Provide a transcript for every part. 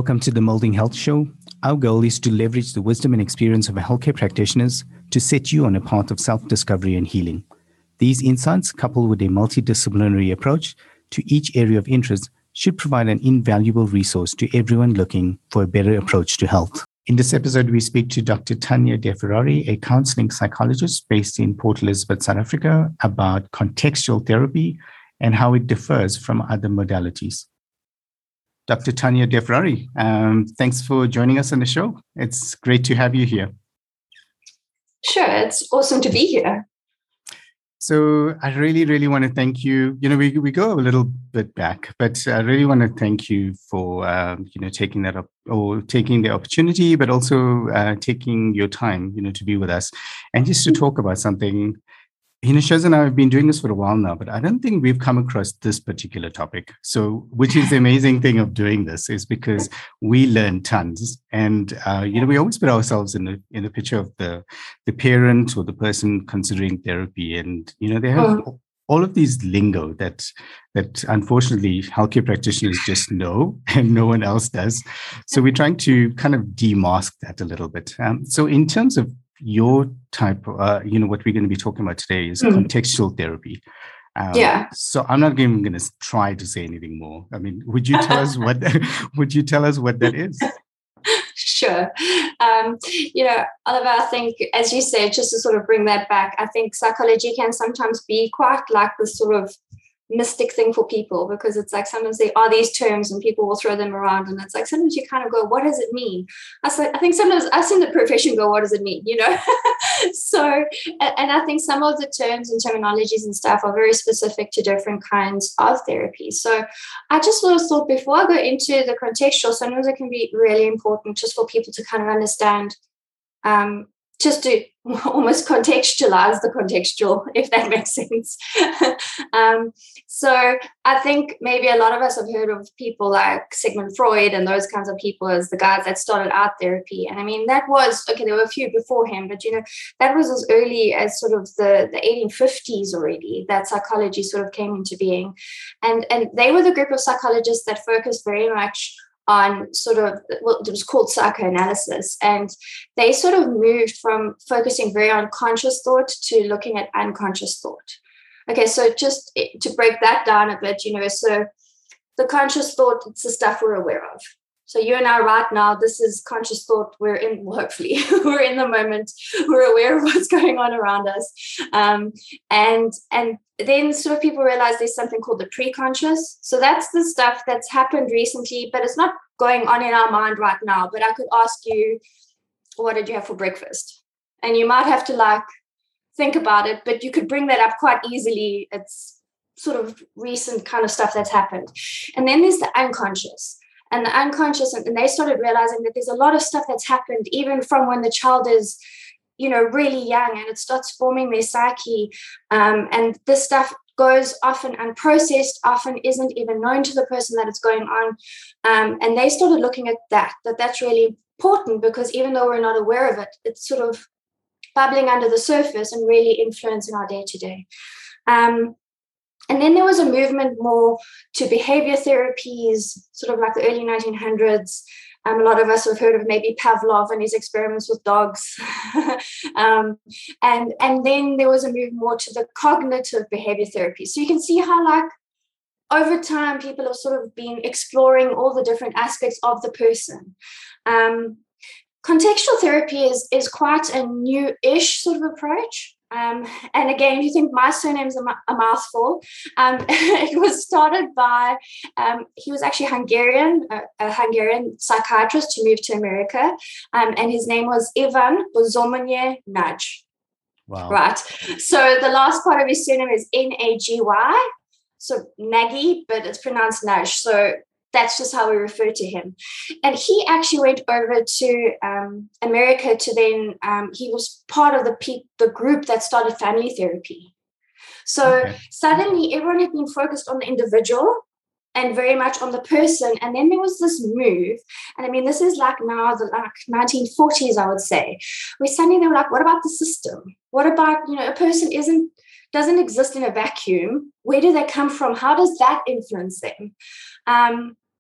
Welcome to the Molding Health Show. Our goal is to leverage the wisdom and experience of healthcare practitioners to set you on a path of self-discovery and healing. These insights, coupled with a multidisciplinary approach to each area of interest, should provide an invaluable resource to everyone looking for a better approach to health. In this episode, we speak to Dr. Tanya De Ferrari, a counseling psychologist based in Port Elizabeth, South Africa, about contextual therapy and how it differs from other modalities. Dr. Tanya De Ferrari, thanks for joining us on the show. It's great to have you here. Sure, it's awesome to be here. So I really want to thank you. We go a little bit back, but I really want to thank you for taking that up, or taking the opportunity, but also taking your time, to be with us and just to talk about something. Shaz and I have been doing this for a while now, but I don't think we've come across this particular topic. So, which is the amazing thing of doing this, is because we learn tons, and we always put ourselves in the picture of the parent or the person considering therapy, and they have all of these lingo that unfortunately healthcare practitioners just know and no one else does. So we're trying to kind of demask that a little bit. So in terms of your type, what we're going to be talking about today is contextual therapy. So I'm not even going to try to say anything more. I mean, would you tell us what that is? Sure. Oliver, I think, as you said, just to sort of bring that back, I think psychology can sometimes be quite like this sort of mystic thing for people, because it's like sometimes there are these terms and people will throw them around, and it's like sometimes you kind of go, what does it mean? I think sometimes us in the profession go, what does it mean? So, and I think some of the terms and terminologies and stuff are very specific to different kinds of therapy. So I just sort of thought, before I go into the contextual, sometimes it can be really important just for people to kind of understand, just to almost contextualize the contextual, if that makes sense. So I think maybe a lot of us have heard of people like Sigmund Freud and those kinds of people as the guys that started art therapy. And I mean, that was, there were a few before him, but, that was as early as sort of the 1850s already, that psychology sort of came into being. And they were the group of psychologists that focused very much on sort of what was called psychoanalysis. And they sort of moved from focusing very on conscious thought to looking at unconscious thought. Okay, so just to break that down a bit, so the conscious thought, it's the stuff we're aware of. So you and I right now, this is conscious thought. We're in, hopefully, we're in the moment. We're aware of what's going on around us. And then sort of people realize there's something called the pre-conscious. So that's the stuff that's happened recently, but it's not going on in our mind right now. But I could ask you, what did you have for breakfast? And you might have to think about it, but you could bring that up quite easily. It's sort of recent kind of stuff that's happened. And then there's the unconscious. And the unconscious, and they started realizing that there's a lot of stuff that's happened even from when the child is, really young, and it starts forming their psyche. And this stuff goes often unprocessed, often isn't even known to the person that it's going on. And they started looking at that's really important, because even though we're not aware of it, it's sort of bubbling under the surface and really influencing our day-to-day. And then there was a movement more to behavior therapies, sort of like the early 1900s. A lot of us have heard of maybe Pavlov and his experiments with dogs. And then there was a move more to the cognitive behavior therapy. So you can see how, over time, people have sort of been exploring all the different aspects of the person. Contextual therapy is quite a new-ish sort of approach. And again, if you think my surname's a mouthful, it was started by, he was actually Hungarian, a Hungarian psychiatrist who moved to America, and his name was Ivan Bozomonye Nagy. Wow. Right. So the last part of his surname is Nagy, so Nagy, but it's pronounced Nagy. So that's just how we refer to him. And he actually went over to America to then, he was part of the group that started family therapy. So suddenly everyone had been focused on the individual and very much on the person. And then there was this move. And I mean, this is now the 1940s, I would say, where suddenly they were like, what about the system? What about, a person doesn't exist in a vacuum. Where do they come from? How does that influence them?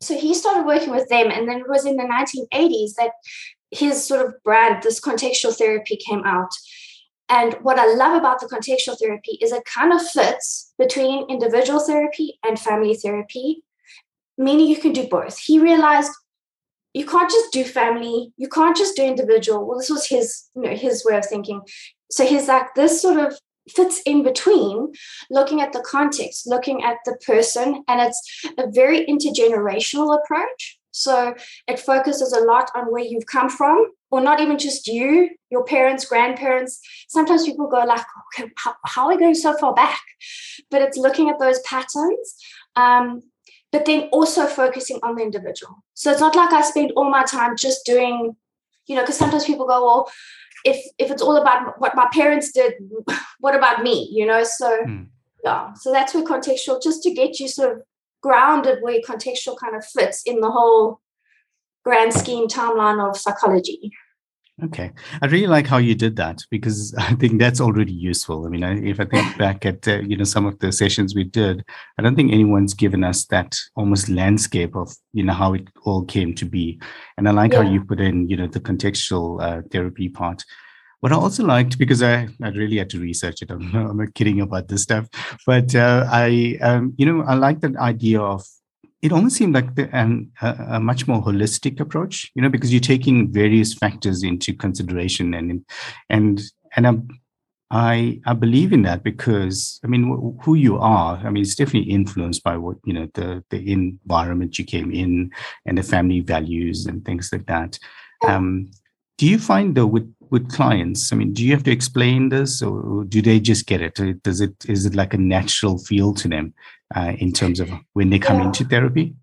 so he started working with them, and then it was in the 1980s that his sort of brand, this contextual therapy, came out. And what I love about the contextual therapy is it kind of fits between individual therapy and family therapy, meaning you can do both. He realized you can't just do family, you can't just do individual. Well, this was his, his way of thinking. So he's like, this sort of fits in between, looking at the context, looking at the person, and it's a very intergenerational approach. So it focuses a lot on where you've come from, or not even just you, your parents, grandparents. Sometimes people go like, okay, how are we going so far back? But it's looking at those patterns, but then also focusing on the individual. So it's not like I spend all my time just doing, because sometimes people go, well, if it's all about what my parents did, what about me? So yeah, so that's where contextual, just to get you sort of grounded where contextual kind of fits in the whole grand scheme timeline of psychology. Okay. I really like how you did that, because I think that's already useful. I mean, if I think back at, some of the sessions we did, I don't think anyone's given us that almost landscape of, how it all came to be. And I like how you put in, the contextual therapy part. What I also liked, because I really had to research it, I'm not kidding about this stuff, but I like that idea of, it almost seemed like a much more holistic approach, because you're taking various factors into consideration, and I believe in that, because I mean, who you are, I mean, it's definitely influenced by what the environment you came in and the family values and things like that. Do you find, though, with clients, I mean, do you have to explain this, or do they just get it? Is it like a natural feel to them in terms of when they come into therapy?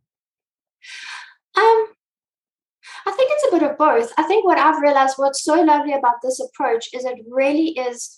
I think it's a bit of both. I think what I've realized, what's so lovely about this approach is it really is,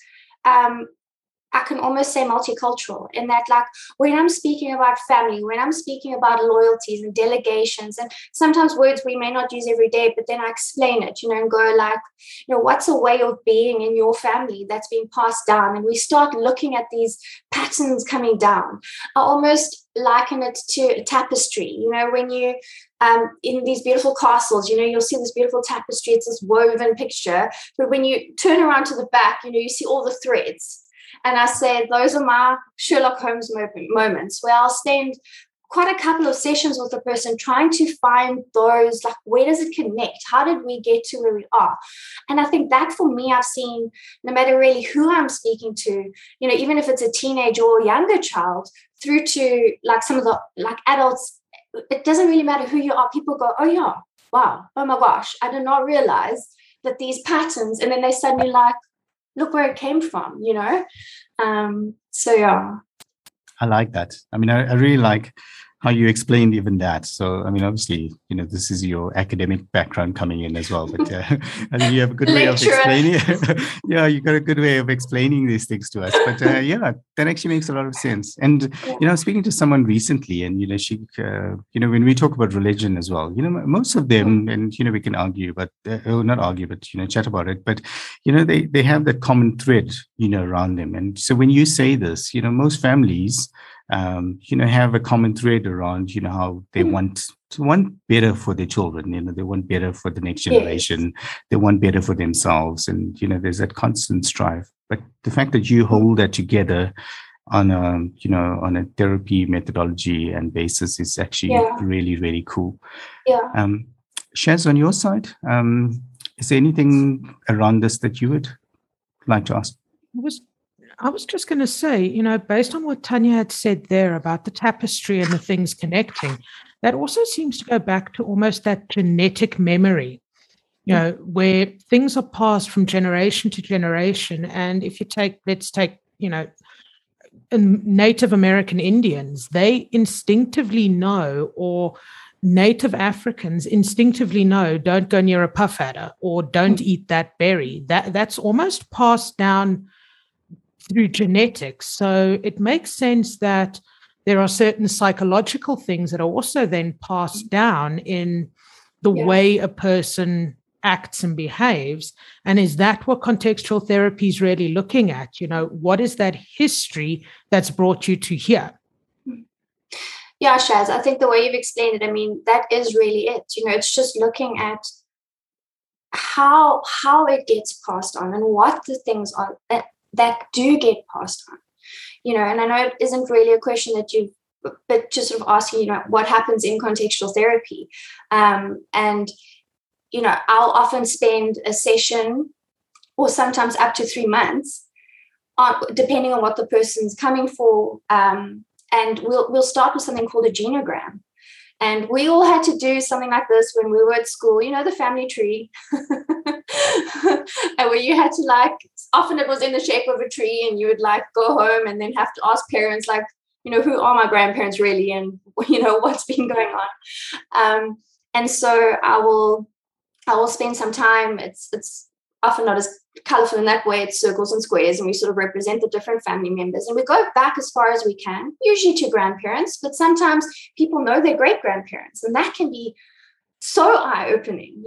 I can almost say multicultural, in that, like, when I'm speaking about family, when I'm speaking about loyalties and delegations, and sometimes words we may not use every day, but then I explain it, and go like, what's a way of being in your family that's been passed down? And we start looking at these patterns coming down. I almost liken it to a tapestry, when you, in these beautiful castles, you'll see this beautiful tapestry, it's this woven picture, but when you turn around to the back, you see all the threads. And I say, those are my Sherlock Holmes moments, where I'll spend quite a couple of sessions with the person trying to find those, like, where does it connect? How did we get to where we are? And I think that, for me, I've seen, no matter really who I'm speaking to, even if it's a teenager or a younger child, through to like some of the like adults, it doesn't really matter who you are. People go, oh yeah, wow, oh my gosh, I did not realize that these patterns, and then they suddenly like, look where it came from, so yeah. I like that. I mean, I really like how you explained even that. So, I mean, obviously, this is your academic background coming in as well, but I think you have a good way of explaining. Yeah, you got a good way of explaining these things to us. But that actually makes a lot of sense. And, speaking to someone recently, and, she, when we talk about religion as well, most of them, and, we can argue, but not argue, but, chat about it. But, they have that common thread, around them. And so when you say this, most families, have a common thread around, how they want better for their children. They want better for the next generation. Yes. They want better for themselves. And, there's that constant strive. But the fact that you hold that together on a therapy methodology and basis is actually really, really cool. Yeah. Shaz, on your side, is there anything around this that you would like to ask? I was just going to say, based on what Tanya had said there about the tapestry and the things connecting, that also seems to go back to almost that genetic memory, where things are passed from generation to generation. And if you let's take, Native American Indians, they instinctively know, or Native Africans instinctively know, don't go near a puff adder or don't eat that berry. That's almost passed down through genetics. So it makes sense that there are certain psychological things that are also then passed down in the way a person acts and behaves. And is that what contextual therapy is really looking at? What is that history that's brought you to here? Yeah, Shaz, I think the way you've explained it, I mean, that is really it. It's just looking at how it gets passed on and what the things are that do get passed on. And I know it isn't really a question that but just sort of asking, what happens in contextual therapy. And I'll often spend a session or sometimes up to 3 months, depending on what the person's coming for. And we'll start with something called a genogram. And we all had to do something like this when we were at school, the family tree. And where you had to often it was in the shape of a tree, and you would go home and then have to ask parents, who are my grandparents really, and, what's been going on. And so I will spend some time. It's often not as colorful in that way. It's circles and squares, and we sort of represent the different family members. And we go back as far as we can, usually to grandparents, but sometimes people know their great-grandparents, and that can be so eye-opening,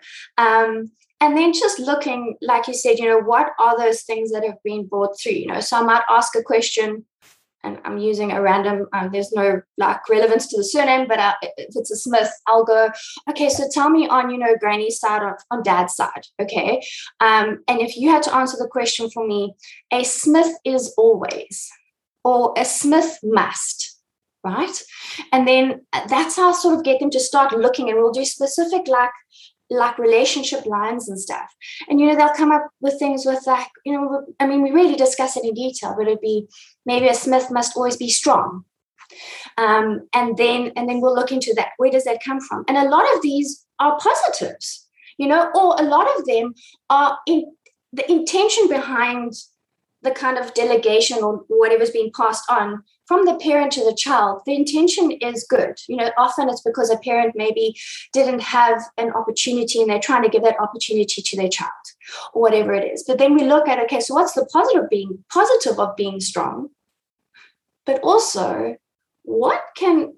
and then just looking, like you said, what are those things that have been brought through, so I might ask a question, and I'm using a random, there's no relevance to the surname, but if it's a Smith, I'll go, okay, so tell me on, Granny's side or on Dad's side, okay? And if you had to answer the question for me, a Smith is always, or a Smith must, right? And then that's how I sort of get them to start looking, and we'll do specific relationship lines and stuff. And, they'll come up with things with we really discuss it in detail, but it'd be maybe a Smith must always be strong. And then we'll look into that. Where does that come from? And a lot of these are positives, or a lot of them are in the intention behind the kind of delegation or whatever's being passed on from the parent to the child. The intention is good. Often it's because a parent maybe didn't have an opportunity and they're trying to give that opportunity to their child or whatever it is. But then we look at, okay, so what's the positive of being strong? But also what can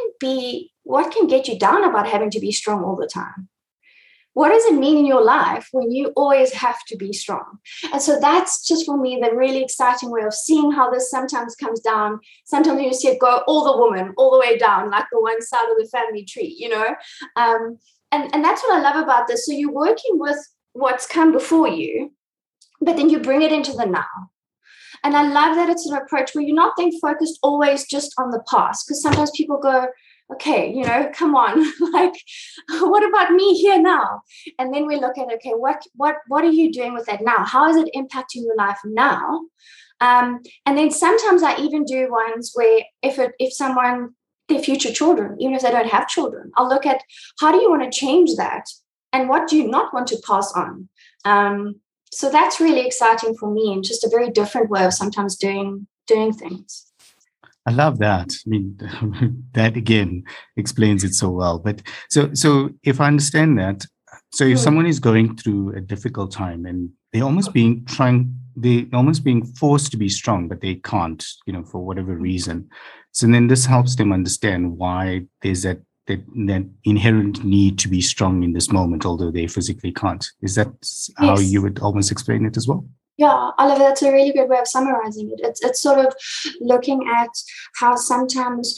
get you down about having to be strong all the time? What does it mean in your life when you always have to be strong? And so that's just for me the really exciting way of seeing how this sometimes comes down. Sometimes you see it go all the woman, all the way down, like the one side of the family tree, And that's what I love about this. So you're working with what's come before you, but then you bring it into the now. And I love that it's an approach where you're not then focused always just on the past, because sometimes people go, okay, come on, what about me here now? And then we look at, okay, what are you doing with that now? How is it impacting your life now? And then sometimes I even do ones where if someone, their future children, even if they don't have children, I'll look at how do you want to change that? And what do you not want to pass on? So that's really exciting for me, and just a very different way of sometimes doing things. I love that. I mean, that again explains it so well. But so if I understand that, so if someone is going through a difficult time and they're almost being forced to be strong, but they can't, for whatever reason. So then this helps them understand why there's that inherent need to be strong in this moment, although they physically can't. Is that how you would almost explain it as well? Yeah, Oliver, that's a really good way of summarizing it. It's sort of looking at how sometimes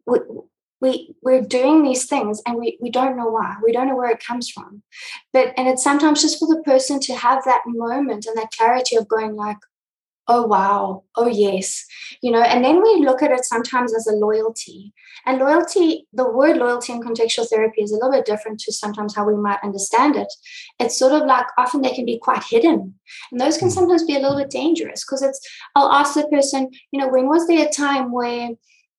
we're doing these things and we don't know why. We don't know where it comes from. And it's sometimes just for the person to have that moment and that clarity of going oh, wow, oh, yes, and then we look at it sometimes as a loyalty. And loyalty, the word loyalty in contextual therapy is a little bit different to sometimes how we might understand it. It's sort of often they can be quite hidden. And those can sometimes be a little bit dangerous, because I'll ask the person, when was there a time where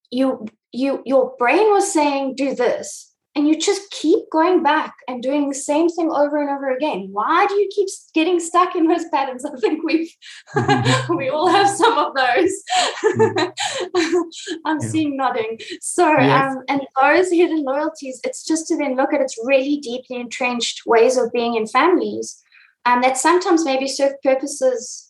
your brain was saying, do this, and you just keep going back and doing the same thing over and over again? Why do you keep getting stuck in those patterns? I think we all have some of those. I'm seeing nodding. So, and those hidden loyalties, it's just to then look at its really deeply entrenched ways of being in families, that sometimes maybe serve purposes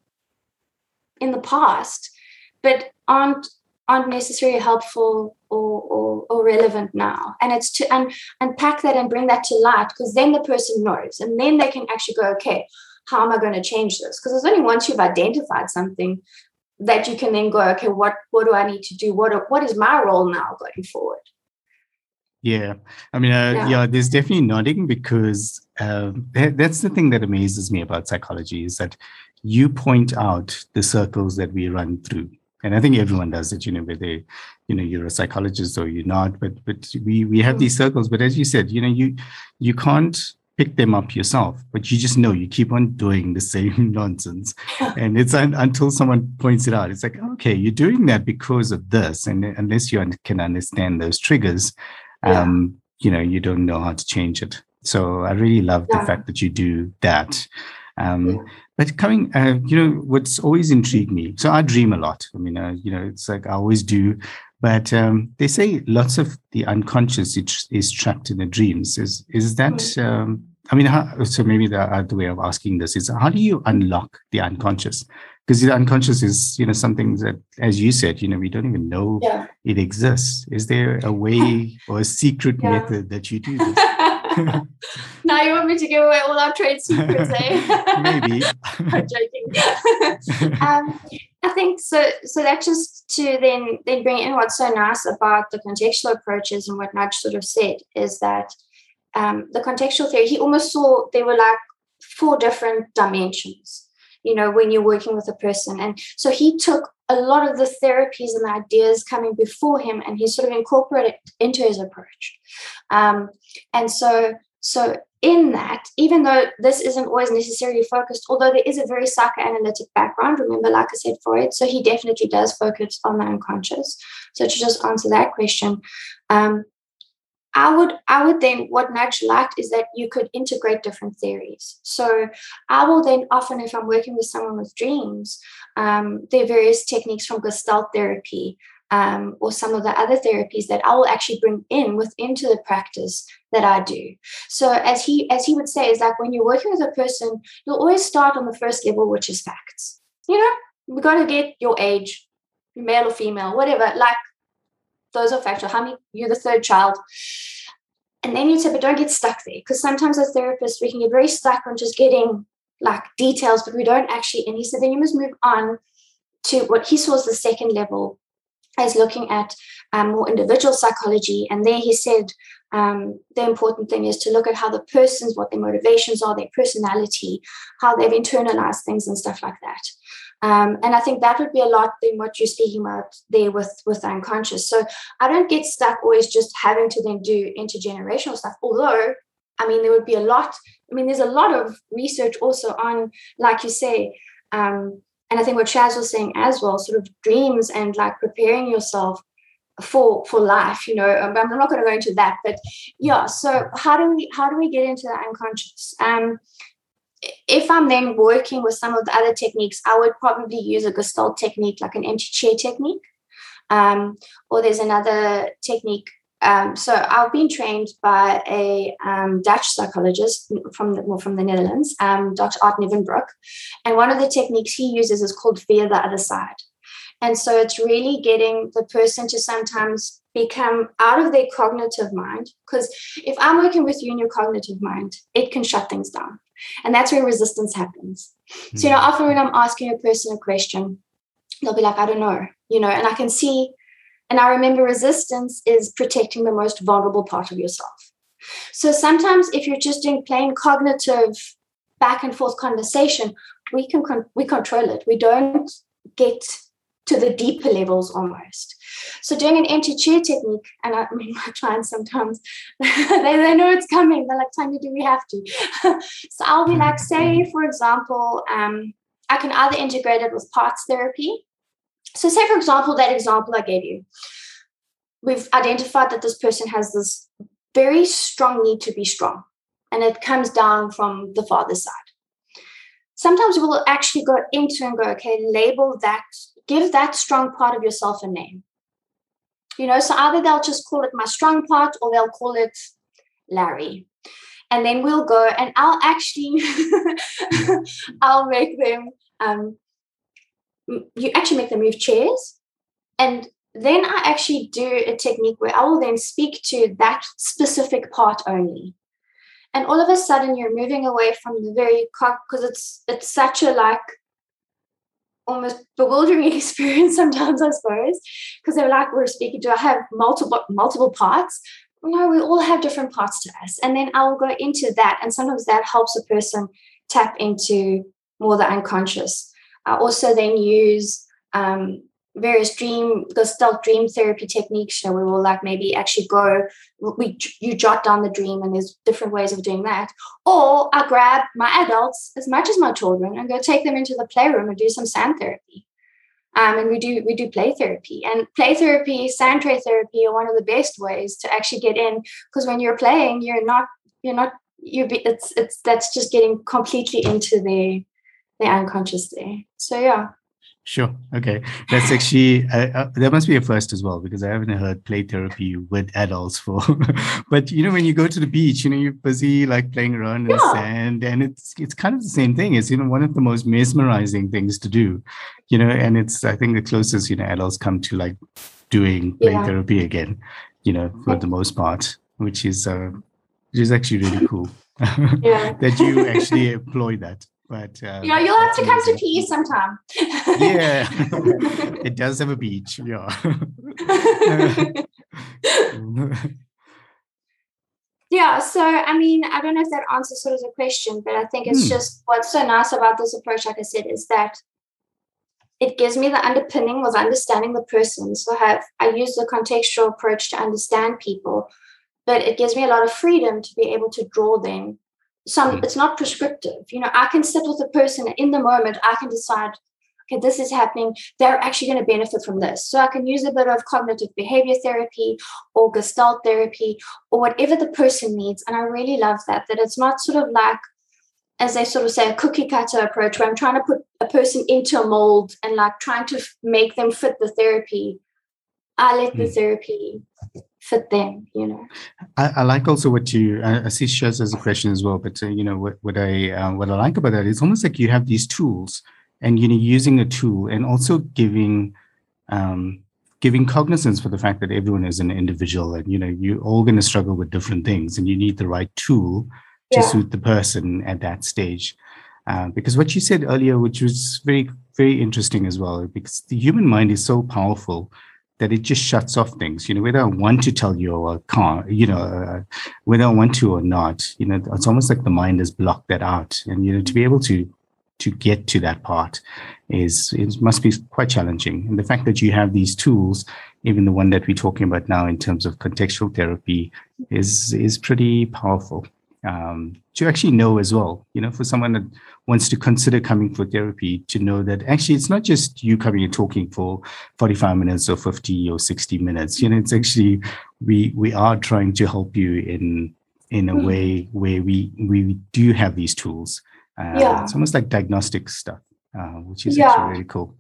in the past, but aren't necessarily helpful or relevant now. And it's to unpack that and bring that to light, because then the person knows, and then they can actually go, okay, how am I going to change this? Because it's only once you've identified something that you can then go, okay, what do I need to do? What is my role now going forward? Yeah, I mean, there's definitely nodding, because that's the thing that amazes me about psychology, is that you point out the circles that we run through. And I think everyone does it, whether, you're a psychologist or you're not, but we have these circles. But as you said, you can't pick them up yourself, but you just know you keep on doing the same nonsense. And it's until someone points it out, it's like, okay, you're doing that because of this. And unless you can understand those triggers, you don't know how to change it. So I really love the fact that you do that. But coming, what's always intrigued me. So I dream a lot. I mean, it's like I always do. But they say lots of the unconscious is trapped in the dreams. Is that? So maybe the other way of asking this is, how do you unlock the unconscious? Because the unconscious is, something that, as you said, we don't even know it exists. Is there a way or a secret method that you do this? Now you want me to give away all our trade secrets, eh? Maybe. I'm joking. I think so. So that just to then bring in what's so nice about the contextual approaches and what Nudge sort of said is that the contextual theory, he almost saw there were like 4 different dimensions, when you're working with a person. And so he took a lot of the therapies and the ideas coming before him, and he sort of incorporated it into his approach. And so in that, even though this isn't always necessarily focused, although there is a very psychoanalytic background, remember, like I said, Freud, so he definitely does focus on the unconscious. So to just answer that question, I would then, what Nudge liked is that you could integrate different theories. So I will then often, if I'm working with someone with dreams, there are various techniques from Gestalt therapy or some of the other therapies that I will actually bring into the practice that I do. So as he would say, is like when you're working with a person, you'll always start on the first level, which is facts. We got to get your age, male or female, whatever, like those are factual. How many, you're the 3rd child. And then you'd say, but don't get stuck there. Because sometimes as therapists, we can get very stuck on just getting like details, but we don't actually. And he said, then you must move on to what he saw as the 2nd level, as looking at more individual psychology. And there he said, the important thing is to look at how the person's, what their motivations are, their personality, how they've internalized things and stuff like that. And I think that would be a lot in what you're speaking about there with unconscious. So I don't get stuck always just having to then do intergenerational stuff. Although, there would be a lot. There's a lot of research also on, like you say, and I think what Shaz was saying as well, sort of dreams and like preparing yourself for life. I'm not going to go into that, but yeah. So how do we get into the unconscious? If I'm then working with some of the other techniques, I would probably use a Gestalt technique, like an empty chair technique. Or there's another technique. So I've been trained by a Dutch psychologist from the Netherlands, Dr. Art Nivenbroek. And one of the techniques he uses is called Veer the Other Side. And so it's really getting the person to sometimes become out of their cognitive mind. Because if I'm working with you in your cognitive mind, it can shut things down. And that's where resistance happens. Mm-hmm. So, often when I'm asking a person a question, they'll be like, I don't know, and I can see, and I remember resistance is protecting the most vulnerable part of yourself. So sometimes if you're just doing plain cognitive back and forth conversation, we control it. We don't get to the deeper levels almost. So doing an empty chair technique, and my clients sometimes, they know it's coming. They're like, Tanya, do we have to? So I'll be like, say, for example, I can either integrate it with parts therapy. So say, for example, that example I gave you. We've identified that this person has this very strong need to be strong, and it comes down from the father's side. Sometimes we'll actually go into and go, okay, label that, give that strong part of yourself a name. So either they'll just call it my strong part or they'll call it Larry. And then we'll go and I'll actually, I'll make them, you actually make them move chairs. And then I actually do a technique where I will then speak to that specific part only. And all of a sudden you're moving away from the very, because it's such a like almost bewildering experience sometimes, I suppose, because they're like, we're speaking to, I have multiple parts. No, we all have different parts to us. And then I'll go into that. And sometimes that helps a person tap into more the unconscious. I also then use various Gestalt dream therapy techniques. So we will like maybe actually you jot down the dream, and there's different ways of doing that. Or I grab my adults as much as my children and go take them into the playroom and do some sand therapy. And we do play therapy, and play therapy, sand tray therapy are one of the best ways to actually get in, because when you're playing, that's just getting completely into the unconscious there. So yeah. Sure. Okay. That's actually, that must be a first as well, because I haven't heard play therapy with adults for, but when you go to the beach, you're busy like playing around in the sand, and it's kind of the same thing. It's, one of the most mesmerizing things to do, and it's, I think the closest, adults come to like doing play therapy again, for the most part, which is actually really cool that you actually employ that. But you'll have to come to PE sometime. Yeah, it does have a beach. Yeah. Yeah. So, I mean, I don't know if that answers sort of the question, but I think it's just what's so nice about this approach, like I said, is that it gives me the underpinning of understanding the person. So I use the contextual approach to understand people, but it gives me a lot of freedom to be able to draw them. It's not prescriptive. I can sit with a person, and in the moment I can decide, okay, this is happening. They're actually going to benefit from this. So I can use a bit of cognitive behavior therapy or Gestalt therapy or whatever the person needs. And I really love that it's not sort of like, as they sort of say, a cookie cutter approach where I'm trying to put a person into a mold and like trying to make them fit the therapy. I let the therapy fit them, I like also what I see shares as a question as well, but what I like about that is almost like you have these tools, and using a tool and also giving cognizance for the fact that everyone is an individual, and you're all going to struggle with different things, and you need the right tool to suit the person at that stage. Because what you said earlier, which was very, very interesting as well, because the human mind is so powerful that it just shuts off things, whether I want to tell you or can't, whether I want to or not, it's almost like the mind has blocked that out. And, to be able to get to that part must be quite challenging. And the fact that you have these tools, even the one that we're talking about now in terms of contextual therapy, is pretty powerful. To actually know as well, for someone that wants to consider coming for therapy, to know that actually it's not just you coming and talking for 45 minutes or 50 or 60 minutes. It's actually, we are trying to help you in a way where we do have these tools. It's almost like diagnostic stuff, which is actually really cool.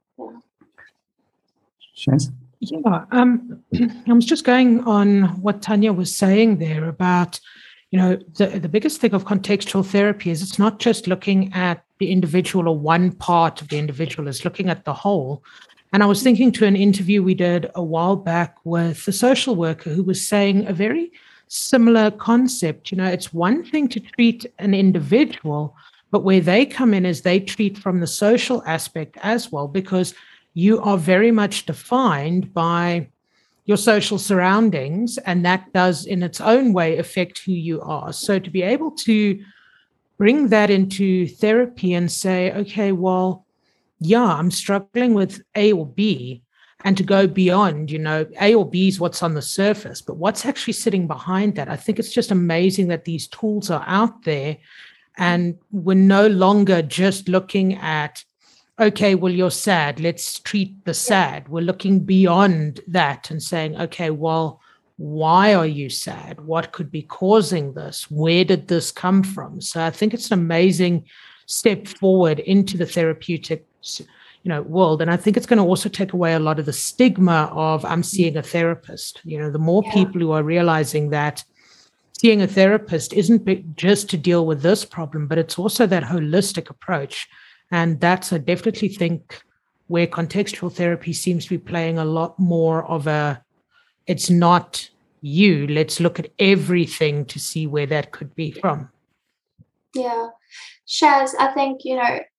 Shaz? Yeah, I was just going on what Tanya was saying there about, the biggest thing of contextual therapy is it's not just looking at the individual or one part of the individual, it's looking at the whole. And I was thinking to an interview we did a while back with a social worker who was saying a very similar concept. It's one thing to treat an individual, but where they come in is they treat from the social aspect as well, because you are very much defined by your social surroundings, and that does in its own way affect who you are. So to be able to bring that into therapy and say, okay, well, I'm struggling with A or B, and to go beyond, A or B is what's on the surface, but what's actually sitting behind that. I think it's just amazing that these tools are out there, and we're no longer just looking at, okay, well, you're sad, let's treat the sad. We're looking beyond that and saying, okay, well, why are you sad? What could be causing this? Where did this come from? So I think it's an amazing step forward into the therapeutic, world. And I think it's going to also take away a lot of the stigma of I'm seeing a therapist. The more people who are realizing that seeing a therapist isn't just to deal with this problem, but it's also that holistic approach. And that's, I definitely think, where contextual therapy seems to be playing a lot more of it's not you, let's look at everything to see where that could be from. Yeah. Shaz, I think,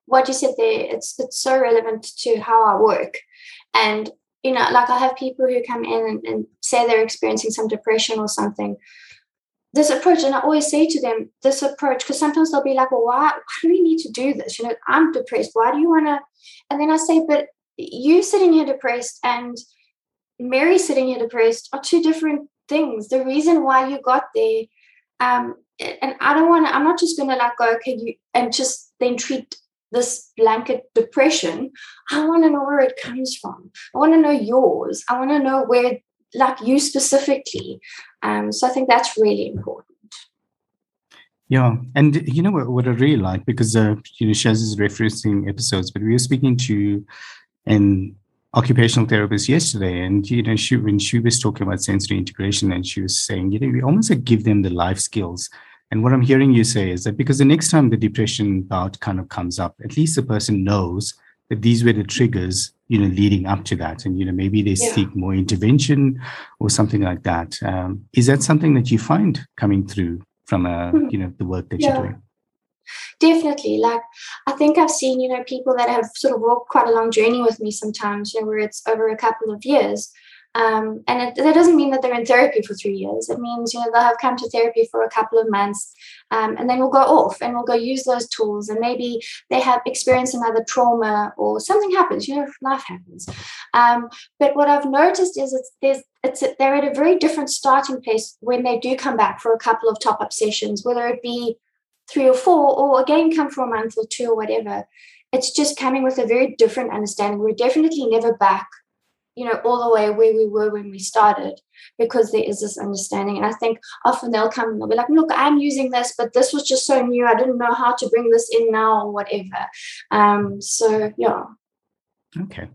what you said there, it's so relevant to how I work. And, like I have people who come in and say they're experiencing some depression or something. This approach, and I always say to them, this approach, because sometimes they'll be like, well, why do we need to do this? I'm depressed. Why do you want to? And then I say, but you sitting here depressed and Mary sitting here depressed are two different things. The reason why you got there, and I'm not just going to like go, okay, and just then treat this blanket depression. I want to know where it comes from. I want to know yours. I want to know where, like you specifically. So I think that's really important. Yeah. And what I really like, because, Shaz is referencing episodes, but we were speaking to an occupational therapist yesterday, and, when she was talking about sensory integration, and she was saying, we almost like give them the life skills. And what I'm hearing you say is that because the next time the depression bout kind of comes up, at least the person knows that these were the triggers, leading up to that. And, maybe they seek more intervention or something like that. Is that something that you find coming through from, the work that you're doing? Definitely. Like, I think I've seen, people that have sort of walked quite a long journey with me sometimes, where it's over a couple of years. And that doesn't mean that they're in therapy for 3 years. It means, they'll have come to therapy for a couple of months, and then we'll go off and we'll go use those tools. And maybe they have experienced another trauma or something happens, life happens. But what I've noticed is they're at a very different starting place when they do come back for a couple of top-up sessions, whether it be 3 or 4, or again, come for a month or 2 or whatever. It's just coming with a very different understanding. We're definitely never back, all the way where we were when we started, because there is this understanding. And I think often they'll come and they'll be like, look, I'm using this, but this was just so new. I didn't know how to bring this in now or whatever. So, yeah. Okay.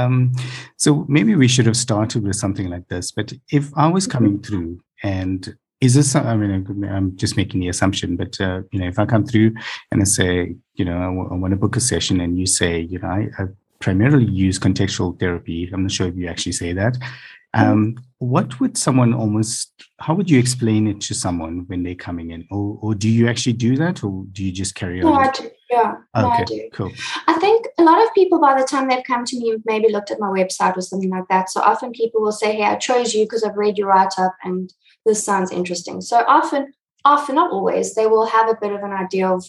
So maybe we should have started with something like this. But if I was coming through, and is this, I'm just making the assumption, but, if I come through and I say, I want to book a session, and you say, I primarily use contextual therapy. I'm not sure if you actually say that. What would how would you explain it to someone when they're coming in? Or do you actually do that, or do you just carry on? No, I do. Yeah, okay, I do. Cool. I think a lot of people, by the time they've come to me, maybe looked at my website or something like that. So often people will say, hey, I chose you because I've read your write-up and this sounds interesting. So often, not always, they will have a bit of an idea of,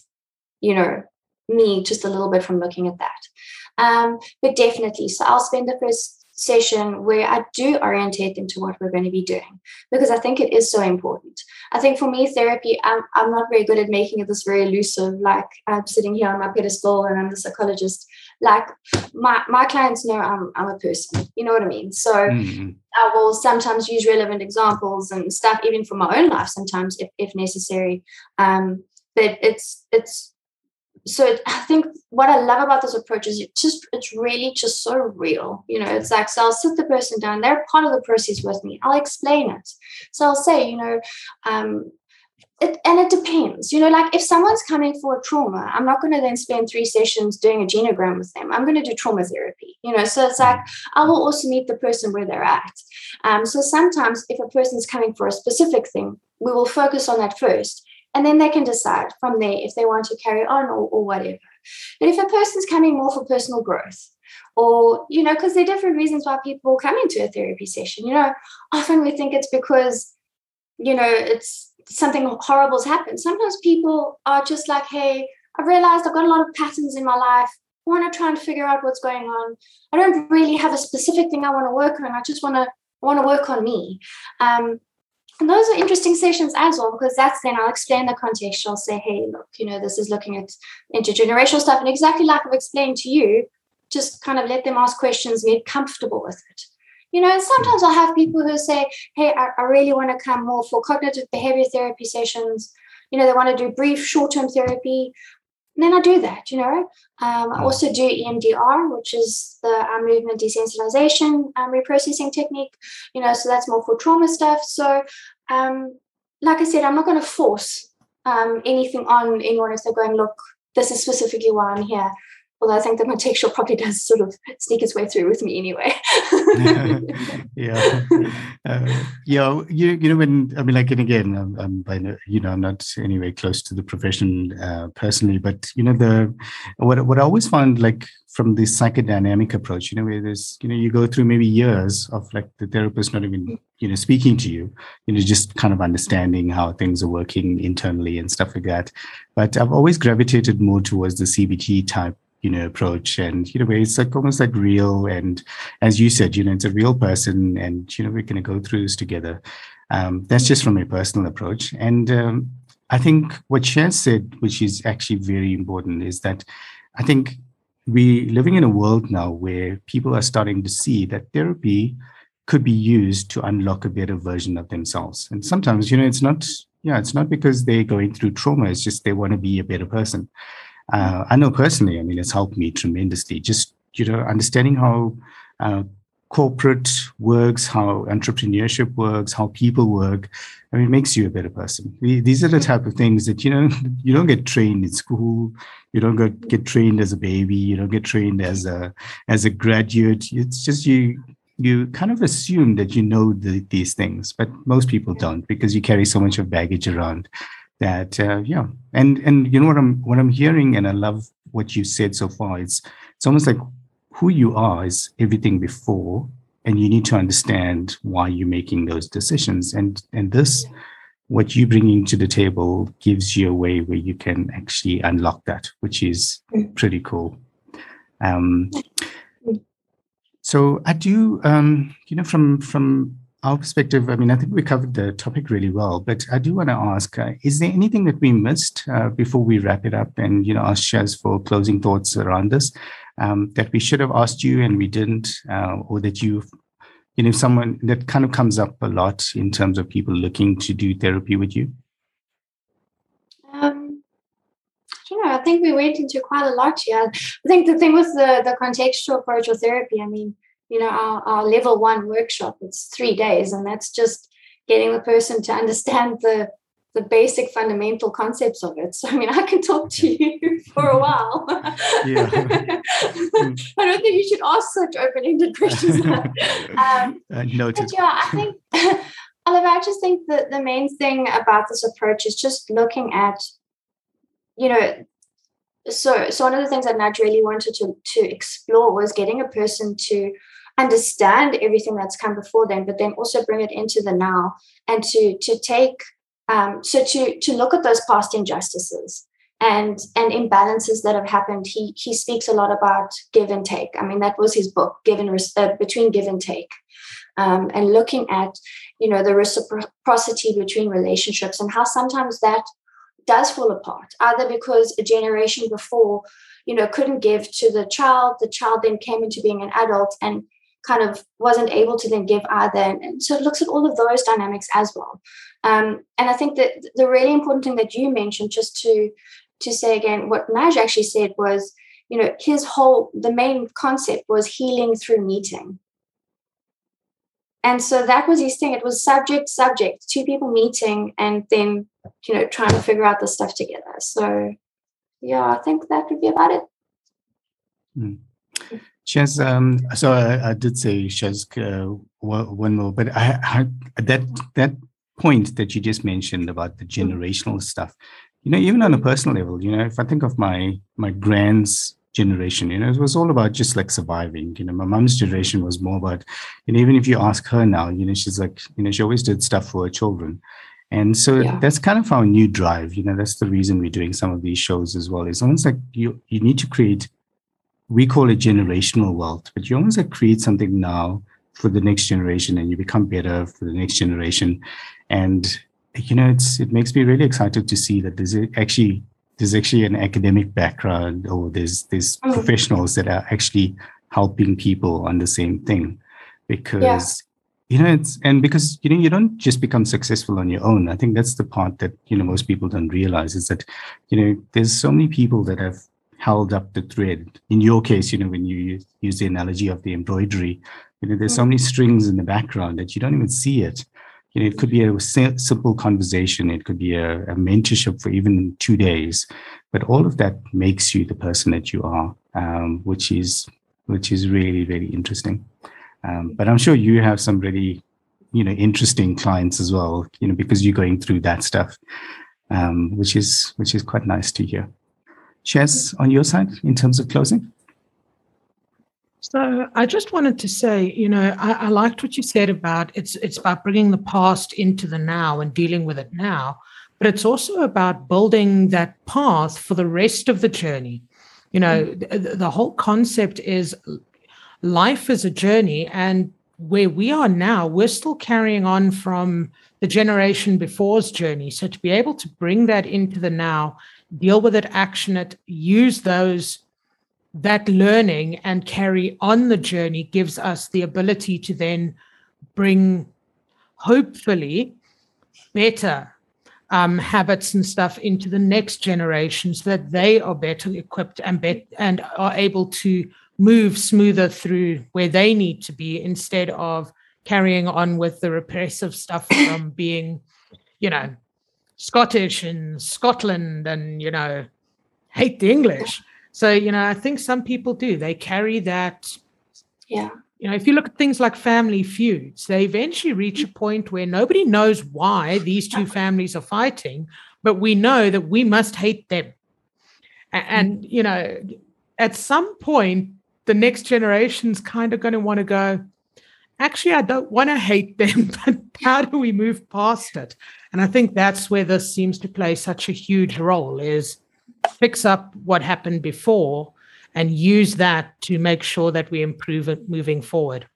me just a little bit from looking at that. But definitely, so I'll spend the first session where I do orientate them to what we're going to be doing, because I think it is so important. I think for me, therapy, I'm not very good at making it this very elusive, like I'm sitting here on my pedestal and I'm the psychologist. Like my clients know I'm a person, you know what I mean? So I will sometimes use relevant examples and stuff, even from my own life sometimes if necessary. But it's so I think what I love about this approach is it's really just so real. It's like, so I'll sit the person down, they're part of the process with me. I'll explain it. So I'll say, it depends, like if someone's coming for a trauma, I'm not going to then spend 3 sessions doing a genogram with them. I'm going to do trauma therapy, so it's like, I will also meet the person where they're at. So sometimes if a person's coming for a specific thing, we will focus on that first. And then they can decide from there if they want to carry on or whatever. But if a person's coming more for personal growth, or, because there are different reasons why people come into a therapy session, often we think it's because, it's something horrible's happened. Sometimes people are just like, hey, I've realized I've got a lot of patterns in my life. I want to try and figure out what's going on. I don't really have a specific thing I want to work on. I just want to work on me. And those are interesting sessions as well, because that's then I'll explain the context. I'll say, hey, look, this is looking at intergenerational stuff. And exactly like I've explained to you, just kind of let them ask questions, get comfortable with it. And sometimes I'll have people who say, hey, I really want to come more for cognitive behavior therapy sessions. They want to do brief short-term therapy. And then I do that, I also do EMDR, which is the movement desensitization reprocessing technique, so that's more for trauma stuff. So, like I said, I'm not going to force anything on anyone if they're going, look, this is specifically why I'm here. Although I think that my textual probably does sort of sneak its way through with me anyway. Yeah. When I mean, like, and again, I'm not anyway close to the profession personally, but what I always found, like, from the psychodynamic approach, where there's, you go through maybe years of, like, the therapist not even, speaking to you, just kind of understanding how things are working internally and stuff like that. But I've always gravitated more towards the CBT type approach, and where it's like almost like real, and as you said, it's a real person, and we're going to go through this together. That's just from a personal approach. And I think what Shaz said, which is actually very important, is that I think we're living in a world now where people are starting to see that therapy could be used to unlock a better version of themselves. And sometimes, it's not because they're going through trauma, it's just they want to be a better person. I know personally, I mean, it's helped me tremendously. Just, understanding how corporate works, how entrepreneurship works, how people work. I mean, it makes you a better person. These are the type of things that, you don't get trained in school. You don't get trained as a baby. You don't get trained as a graduate. It's just you kind of assume that these things, but most people don't, because you carry so much of baggage around. That and what I'm hearing, and I love what you said so far. It's almost like who you are is everything before, and you need to understand why you're making those decisions. And this, what you bringing to the table, gives you a way where you can actually unlock that, which is pretty cool. So I do, from our perspective, I mean, I think we covered the topic really well, but I do want to ask, is there anything that we missed before we wrap it up, and, ask Shaz for closing thoughts around this, that we should have asked you and we didn't, or that someone that kind of comes up a lot in terms of people looking to do therapy with you? I don't know. I think we went into quite a lot here. I think the thing with the contextual approach of therapy, I mean, our level 1 workshop, it's 3 days, and that's just getting the person to understand the basic fundamental concepts of it. So, I mean, I can talk to you for a while. Yeah. I don't think you should ask such open-ended questions. Noted. But yeah, I think, Oliver, I just think that the main thing about this approach is just looking at, so one of the things that Nudge really wanted to explore was getting a person to understand everything that's come before them, but then also bring it into the now, and to take to look at those past injustices and imbalances that have happened. He speaks a lot about give and take. I mean, that was his book, Between Give and Take, and looking at the reciprocity between relationships, and how sometimes that does fall apart, either because a generation before couldn't give to the child then came into being an adult and kind of wasn't able to then give either. And so it looks at all of those dynamics as well. And I think that the really important thing that you mentioned, just to say again, what Naj actually said was, the main concept was healing through meeting. And so that was his thing. It was subject, two people meeting, and then, trying to figure out the stuff together. So, yeah, I think that would be about it. Shaz, so I did say Shaz one more, but I that point that you just mentioned about the generational stuff, even on a personal level, if I think of my grand's generation, it was all about just like surviving. My mom's generation was more about, even if you ask her now, she's like, she always did stuff for her children. And so that's kind of our new drive. That's the reason we're doing some of these shows as well. It's almost like you need to create, we call it generational wealth, but you almost like create something now for the next generation, and you become better for the next generation. And, it makes me really excited to see that there's actually an academic background, or there's professionals that are actually helping people on the same thing, because because you don't just become successful on your own. I think that's the part that most people don't realize, is that there's so many people that have held up the thread. In your case, when you use the analogy of the embroidery, there's so many strings in the background that you don't even see it. It could be a simple conversation. It could be a mentorship for even 2 days. But all of that makes you the person that you are. which is really, really interesting. But I'm sure you have some really, interesting clients as well, because you're going through that stuff, which is quite nice to hear. Chess, on your side, in terms of closing? So I just wanted to say, I liked what you said about it's about bringing the past into the now and dealing with it now, but it's also about building that path for the rest of the journey. The whole concept is life is a journey, and where we are now, we're still carrying on from the generation before's journey. So to be able to bring that into the now, deal with it, action it, use that learning and carry on the journey gives us the ability to then bring, hopefully, better habits and stuff into the next generation so that they are better equipped and are able to move smoother through where they need to be, instead of carrying on with the repressive stuff from being, Scottish in Scotland and, hate the English. So, I think some people do. They carry that. Yeah. If you look at things like family feuds, they eventually reach a point where nobody knows why these two families are fighting, but we know that we must hate them. And, at some point, the next generation's kind of going to want to go, actually, I don't want to hate them, but how do we move past it? And I think that's where this seems to play such a huge role, is fix up what happened before and use that to make sure that we improve it moving forward.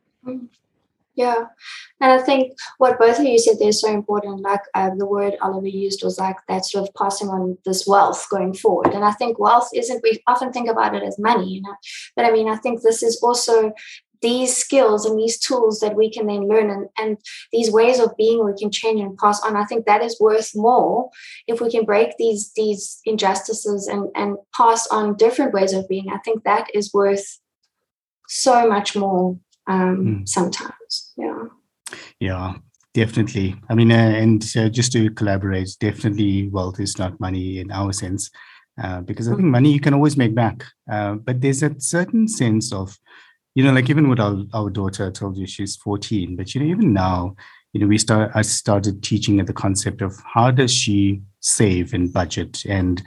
Yeah. And I think what both of you said there is so important. Like the word Oliver used was like that sort of passing on this wealth going forward. And I think wealth isn't, we often think about it as money, but I mean, I think this is also these skills and these tools that we can then learn and these ways of being we can change and pass on. I think that is worth more if we can break these injustices and pass on different ways of being. I think that is worth so much more sometimes. Yeah, definitely. I mean, and just to collaborate, definitely wealth is not money in our sense, because I think money you can always make back. But there's a certain sense of, like even with our daughter, I told you she's 14, but even now, I started teaching her the concept of how does she save and budget. And,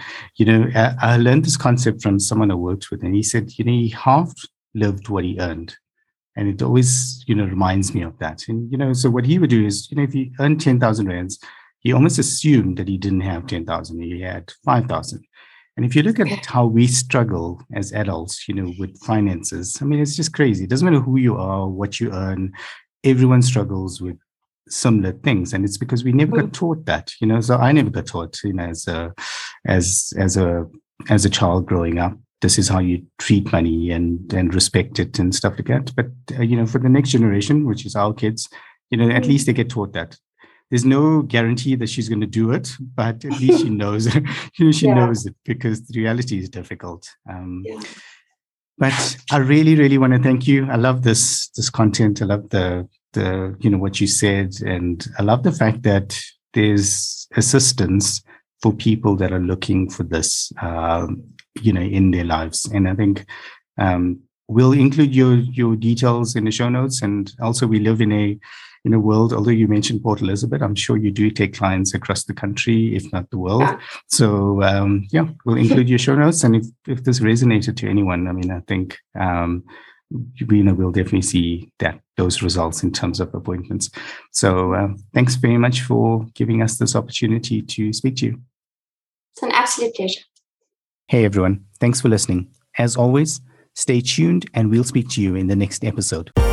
I learned this concept from someone I worked with, and he said, he half lived what he earned. And it always, reminds me of that. And, so what he would do is, if he earned 10,000 rands, he almost assumed that he didn't have 10,000, he had 5,000. And if you look at how we struggle as adults, with finances, I mean, it's just crazy. It doesn't matter who you are, what you earn. Everyone struggles with similar things. And it's because we never got taught that, so I never got taught, as a child growing up, this is how you treat money and respect it and stuff like that. But, for the next generation, which is our kids, at least they get taught that. There's no guarantee that she's going to do it, but at least she knows, knows it, because the reality is difficult. But I really, really want to thank you. I love this content. I love the what you said. And I love the fact that there's assistance for people that are looking for this, in their lives. And I think we'll include your details in the show notes. And also we live in a world, although you mentioned Port Elizabeth, I'm sure you do take clients across the country, if not the world. Yeah. So, we'll include your show notes. And if this resonated to anyone, I mean, I think, we'll definitely see those results in terms of appointments. So thanks very much for giving us this opportunity to speak to you. It's an absolute pleasure. Hey, everyone. Thanks for listening. As always, stay tuned and we'll speak to you in the next episode.